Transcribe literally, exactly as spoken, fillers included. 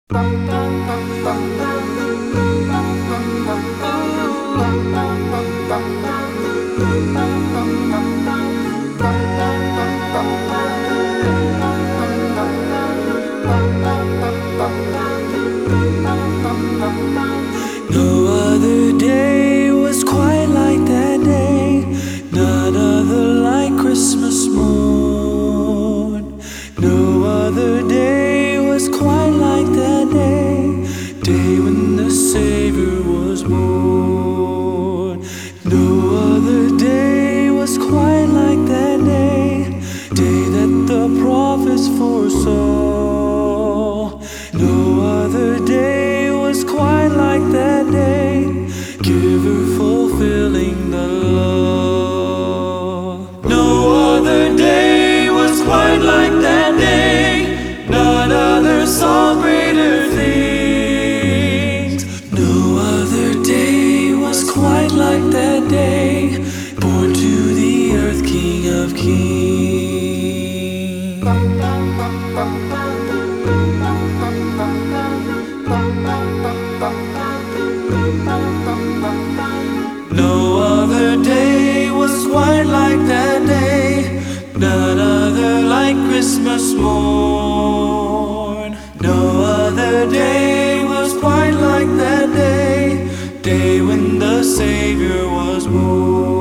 No other day was quite like that day, none other like Christmas morn. No other day was quite like that day, day when the Savior was born. No other day was quite like that day, day that the prophets foresaw. No other day was quite like that day, giver fulfilling the law. No other day was quite like that day, none other saw greater things. No other day was quite like that day, born to the earth, King of Kings. No other day was quite like that day, none other like Christmas morn. No other day was quite like that day, day when the Savior was born.